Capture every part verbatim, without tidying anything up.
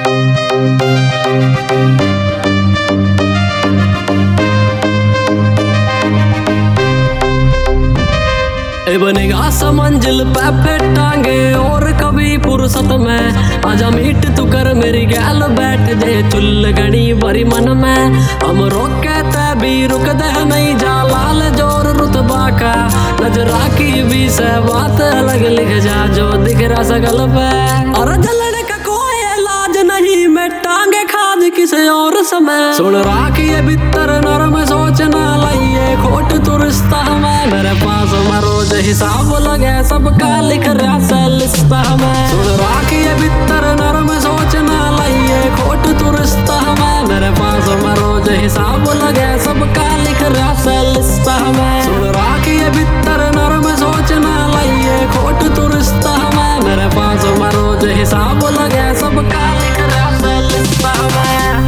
बनेगा समंजिल पे फेटांगे और कभी फुर्सत में आजा मीट तू कर मेरी गैल बैठ दे चुल घड़ी भरी मन में हम रोके ते भी रुक दे नहीं जा लाल जोर रुतबा का नजरा की भी से बात अलग लिख जा जो दिख रहा सकल पे और जलने का कोई इलाज नहीं मैं टांगे खाद किसे और समय सुन राखी ये भीतर नरम सोचना लाइए खोट तू रिश्ता हमें मेरे पास रोज हिसाब लगे सबका लिख रहा सा लिस्ता हमें सुन राखी ये भीतर नरम सोचना लाइए खोट तू रिश्ता हमें मेरे पास रोज हिसाब लगे सबका लिख रहा सा लिस्ता हमें सुन राखी ये भीतर नरम सोचना लाइए खोट तू रिश्ता हमें मेरे पास रोज हिसाब लगे सबका लिख रहा सा लिस्ता हमें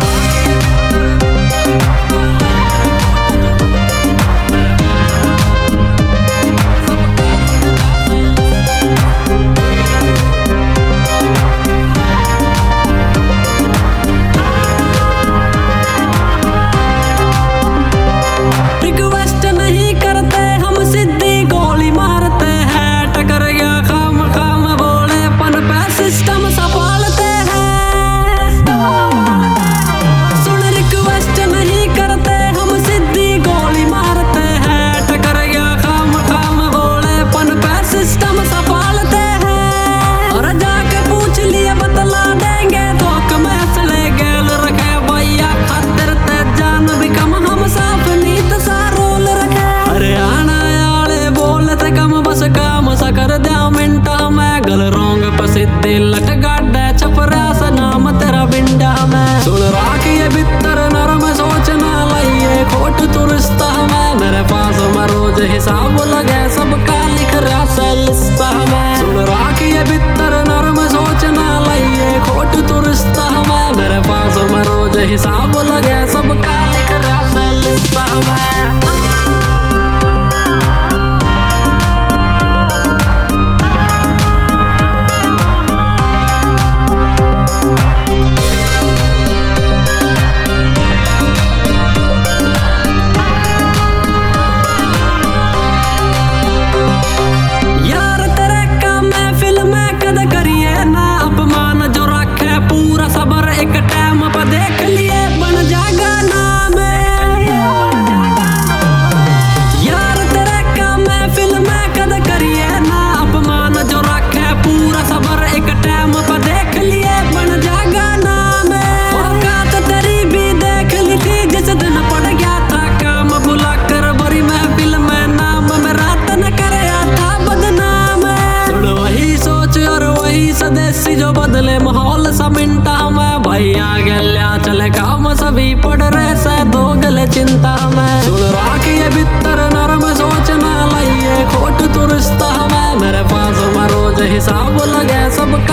लट गाड़ा छपरा सा नाम तेरा बिंडा में सुन राखी ये भीतर नरम सोचना लाइए खोट तू रिश्ता हमें मेरे पास रोज हिसाब लगे सबका लिख रहा सा लिस्ता हमें सुन राखी ये भीतर नरम सोचना लाइए खोट तू रिश्ता हमें मेरे पास रोज हिसाब लगे सबका लिख रहा सा लिस्ता हमें स्वदेशी जो बदले माहौल सा मिनटा में भैया गल्या चले काम सभी पड़ रहे से दो गले चिंता में सुन राखी ये भीतर नरम सोचना लाइए खोट तू रिश्ता हमें मेरे पास रोज हिसाब लगे सबका